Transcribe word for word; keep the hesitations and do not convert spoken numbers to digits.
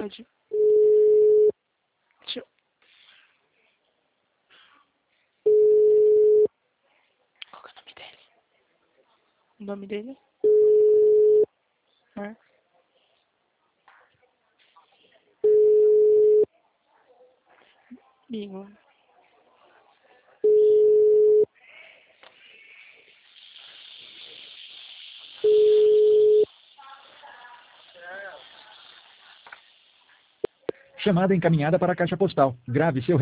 Pode. Deixa eu... Qual que é o nome dele? O nome dele? É. Igor. Chamada encaminhada para a caixa postal. Grave seu